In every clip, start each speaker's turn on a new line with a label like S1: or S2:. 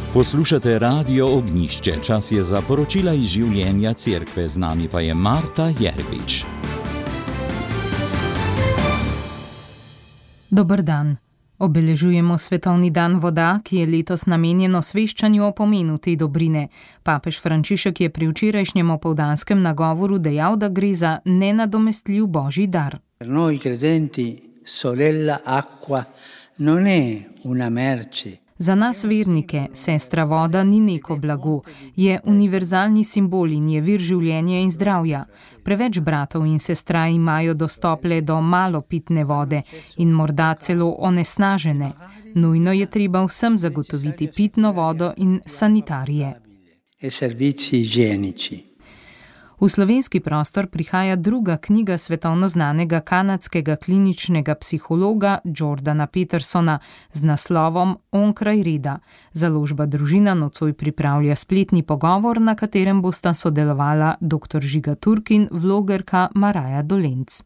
S1: Poslušate Radio Ognjišče, čas je za poročila iz življenja cerkve, z nami pa je Marta Jervič.
S2: Dober dan. Obeležujemo Svetovni dan voda, ki je letos namenjen osveščanju o pomenu te dobrine. Papež Frančišek je pri včerajšnjem opoldanskem nagovoru dejal, da gre za nenadomestljiv božji dar.
S3: Per noi credenti sorella acqua non è una merce.
S2: Za nas vernike sestra voda ni neko blago, je univerzalni simbol in je vir življenja in zdravja. Preveč bratov in sestra imajo dostop le do malo pitne vode in morda celo onesnažene. Nujno je treba vsem zagotoviti pitno vodo in sanitarije.
S3: E servizi igienici.
S2: V slovenski prostor prihaja druga knjiga svetovno znanega kanadskega kliničnega psihologa Jordana Petersona z naslovom Onkraj reda. Založba Družina nocoj pripravlja spletni pogovor, na katerem bosta sodelovala dr. Žiga Turk in vlogerka Maraja Dolenc.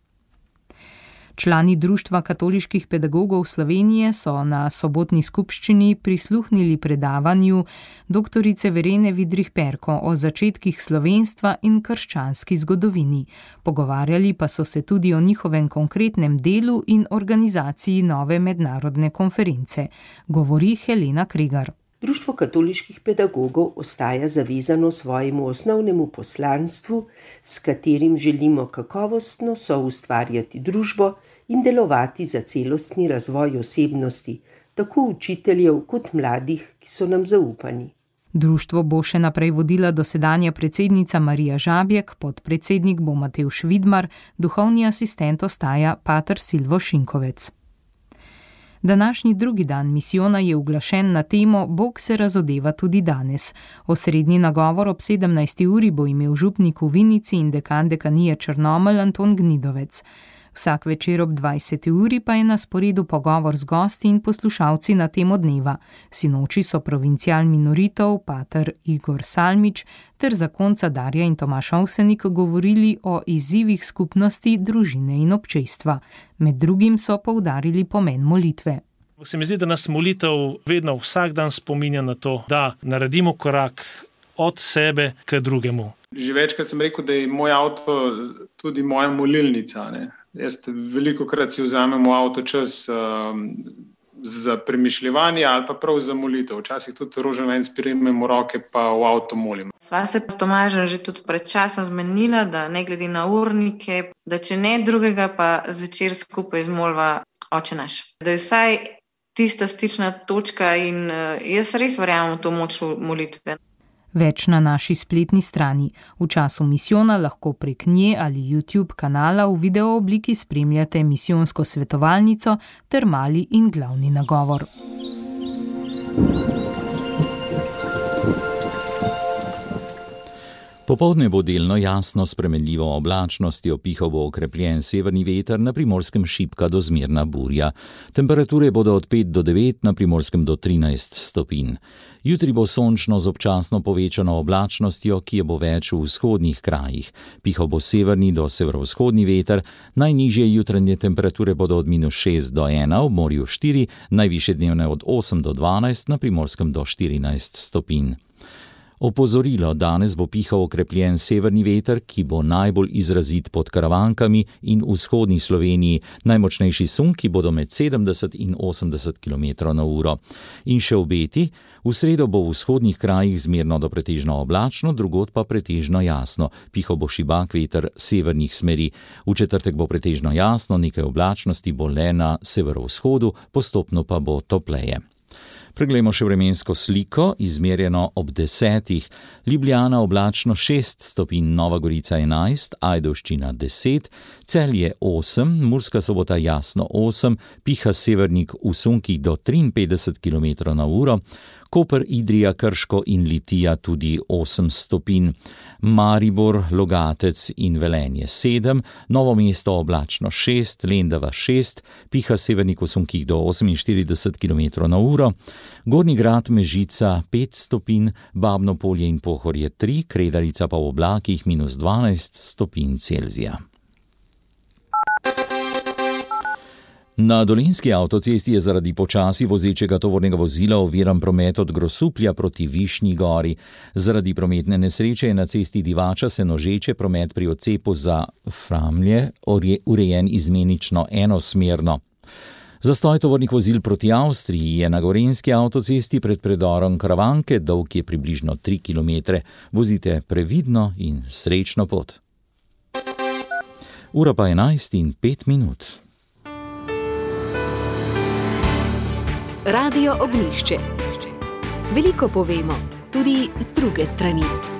S2: Člani Društva katoliških pedagogov Slovenije so na sobotni skupščini prisluhnili predavanju dr. Verene Vidrih-Perko o začetkih slovenstva in krščanski zgodovini. Pogovarjali pa so se tudi o njihovem konkretnem delu in organizaciji nove mednarodne konference. Govori Helena Kregar.
S4: Društvo katoliških pedagogov ostaja zavezano svojemu osnovnemu poslanstvu, s katerim želimo kakovostno soustvarjati družbo in delovati za celostni razvoj osebnosti, tako učiteljev kot mladih, ki so nam zaupani.
S2: Društvo bo še naprej vodila dosedanja predsednica Marija Žabjek, podpredsednik bo Matevž Vidmar, duhovni asistent ostaja pater Silvo Šinkovec. Današnji drugi dan misijona je uglašen na temo Bog se razodeva tudi danes. Osrednji nagovor ob 17. uri bo imel župnik v Vinici in dekan dekanije Črnomelj Anton Gnidovec. Vsak večer ob 20. uri pa je na sporedu pogovor z gosti in poslušalci na temo dneva. Sinoči so provincial minoritov, pater Igor Salmič ter zakonca Darja in Tomaž Ovsenik govorili o izzivih skupnosti, družine in občestva. Med drugim so poudarili pomen molitve.
S5: Se mi zdi, da nas molitev vedno vsak dan spominja na to, da naredimo korak od sebe k drugemu.
S6: Že večkrat sem rekel, da je moj avto tudi moja molilnica, ne? Jaz velikokrat si vzamem v avto čas za premišljevanje ali pa prav za molitev. Včasih tudi rožen ven sprejmem v roke pa v avto molim.
S7: Sva se s Tomažem že tudi pred časom zmenila, da ne glede na urnike, da če ne drugega pa zvečer skupaj zmolva Oče naš. Da je vsaj tista stična točka in jaz res verjamem v to moč molitve.
S2: Več na naši spletni strani. V času misijona lahko prek nje ali YouTube kanala v video obliki spremljate misijonsko svetovalnico ter mali in glavni nagovor.
S1: Popoldne bo delno jasno s spremenljivo oblačnostjo, pihal bo okrepljen severni veter, na Primorskem šibka do zmerna burja. Temperature bodo od 5 do 9, na Primorskem do 13 stopinj. Jutri bo sončno z občasno povečano oblačnostjo, ki je bo več v vzhodnih krajih. Pihal bo severni do severovzhodni veter, najnižje jutranje temperature bodo od -6 do 1, ob morju 4, najvišje dnevne od 8 do 12, na Primorskem do 14 stopinj. Opozorilo, danes bo pihal okrepljen severni veter, ki bo najbolj izrazit pod Karavankami in v vzhodni Sloveniji, najmočnejši sunki bodo med 70 in 80 km/h. In še obeti, v sredo bo v vzhodnih krajih zmerno do pretežno oblačno, drugod pa pretežno jasno. Pihal bo šibak veter severnih smeri. V četrtek bo pretežno jasno, nekaj oblačnosti bo le na severovzhodu, postopno pa bo topleje. Preglejmo še vremensko sliko, izmerjeno ob 10. Ljubljana oblačno 6 stopinj, Nova Gorica 11, Ajdovščina 10, Celje 8, Murska Sobota jasno 8, piha severnik v sunkih do 53 km/h, Koper, Idrija, Krško in Litija tudi 8 stopinj, Maribor, Logatec in Velenje 7, Novo mesto oblačno 6, Lendava 6, piha severnik v sunkih do 48 km/h, Gornji Grad, Mežica 5 stopinj, Babno Polje in Pohorje 3, Kredarica pa v oblakih -12 stopinj Celzija. Na Dolenjski avtocesti je zaradi počasi vozečega tovornega vozila oviran promet od Grosuplja proti Višnji Gori. Zaradi prometne nesreče je na cesti Divača Senožeče promet pri odcepu za Framlje urejen izmenično enosmerno. Zastoj tovornih vozil proti Avstriji je na Gorenjski avtocesti pred predorom Karavanke, dolg je približno 3 km. Vozite previdno in srečno pot. Ura pa 11:05.
S8: Radio Ognjišče. Veliko povemo, tudi z druge strani.